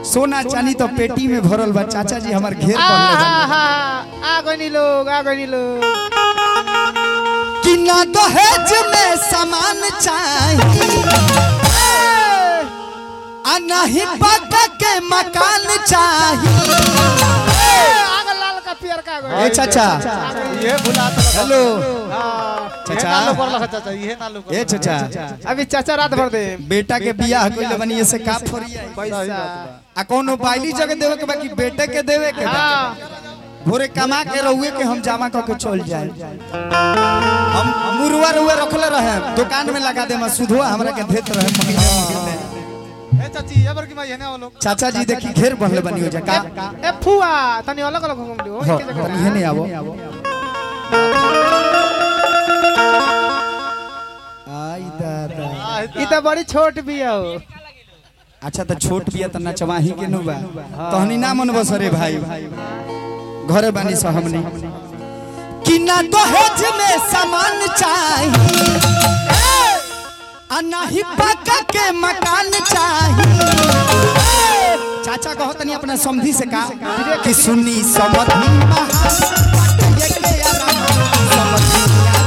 सोना चांदी तो पेटी में भरल बा। चाचा जी हमार घेर आ गनी लोग कि ना दहेज में सामान चाहिए आ नहीं पक्का के मकान चाहिए। लाल का पियर का ए चाचा ये भुला तो हेलो चाचा नालो बोलला चाचा ये नालो ए चाचा अभी चाचा रात भर दे बेटा के बियाह कइले बनी से का फोरिया पैसा आ कोनो बाइली जगह देवे के बाकी बेटे के देवे के बा। भोरे कमा के रहुए के हम जमा क के चल जाए। हम मुरुआ रुआ रखले रहे दुकान में लगा दे। मैं सुधवा हमरा के देत रहे महीने ए चाची एबर की माई है ना वो लोग। चाचा जी देखी घेर बनले बनी हो जा का ए फुआ तनी अलग अलग घूम लियो हो तनी हेने आवो आई दादा ई त बड़ी छोट बिया हो। अच्छा तो छोट बिया त नचवाही के नु बा तहनी ना मन बसरे भाई घरे बानी स हमनी कि ना दहेज में सामान चाहिए आ नहीं पक्का के मकान चाहिए। चाचा कहो तनी अपना समधी से का कि सुनी समधी महान ये के आराम समधी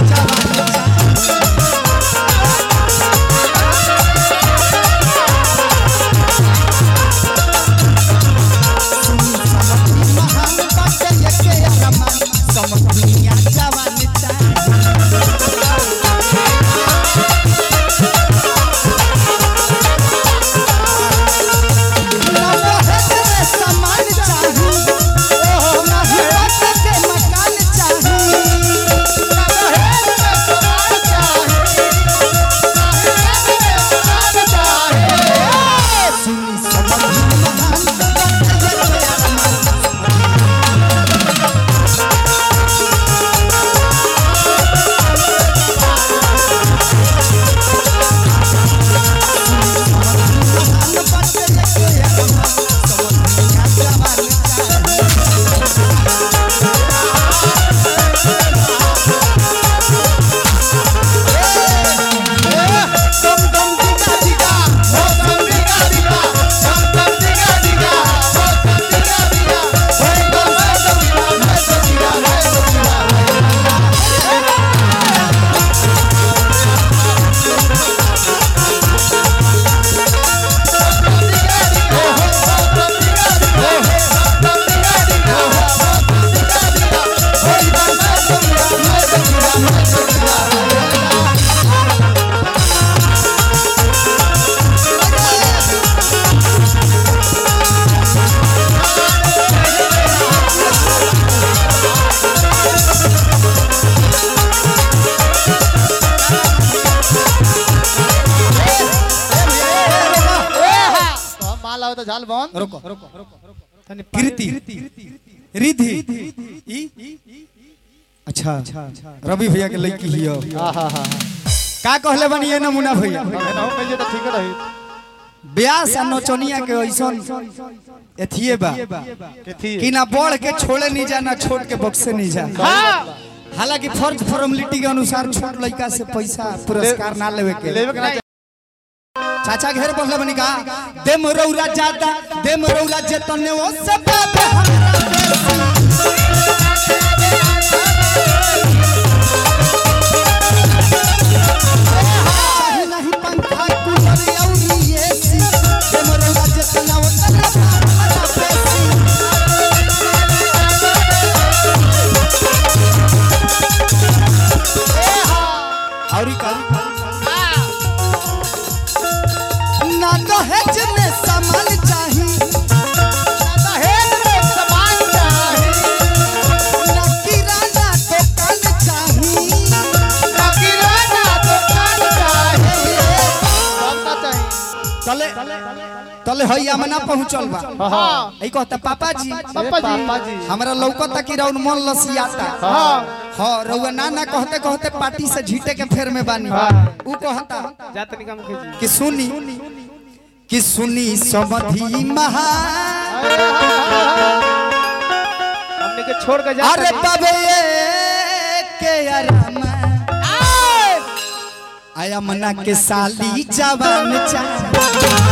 तो झाल बन रुको कृति रिधि अच्छा रवि भैया के लड़की हियो का कहले बनी ये नमूना भैया ना हो पहले तो ठीक रही ब्याह सा नचनिया के ऐसन एथिए बा कि ना बढ़ के छोड़े नहीं जा ना छोड़ के बक्से नहीं जा। हालांकि फर्ज फॉर्मेलिटी के अनुसार छोट लड़का से पैसा पुरस्कार ना लेवे के चाचा घेर बोलले बनी का दे मरौरा ज्यादा दे मरौरा जेतने वो सब चाहे नहीं पंखा कूलर और एसी दे मरौरा जेतना वो औरी का ना दहेज में सामान चाहिए ना दहेज में सामान चाहिए ना किराना दुकान चाहिए ना किराना दुकान चाहिए चले चले हई आमना पहुंचल बा हां ई कहता पापा जी हमरा लौकता कि राउन मन लसियाता हां रउआ ना कहते कहते पार्टी से झीटे के फेर में बानी ऊ कहता जातनी काम खींची कि सुनी समधी महा हमने के छोड़ के जा अरे बाबे के आराम आया मना के साली जवान चा